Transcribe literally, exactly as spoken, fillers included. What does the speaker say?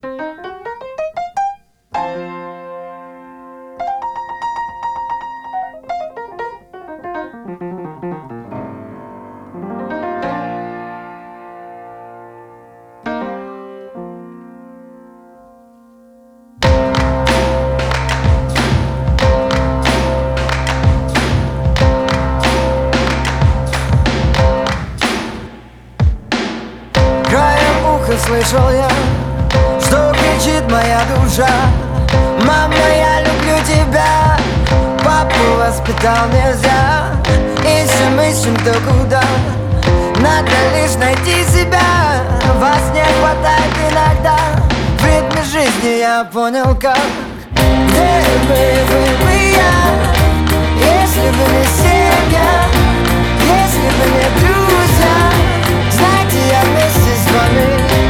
Слышал я, что кричит моя душа: мама, я люблю тебя. Папу воспитал нельзя. Ищем, ищем, то куда. Надо лишь найти себя. Вас не хватает иногда. В ритме жизни я понял как. Где бы был бы я, если бы не семья, если бы не друзья? Знаете, я вместе с вами.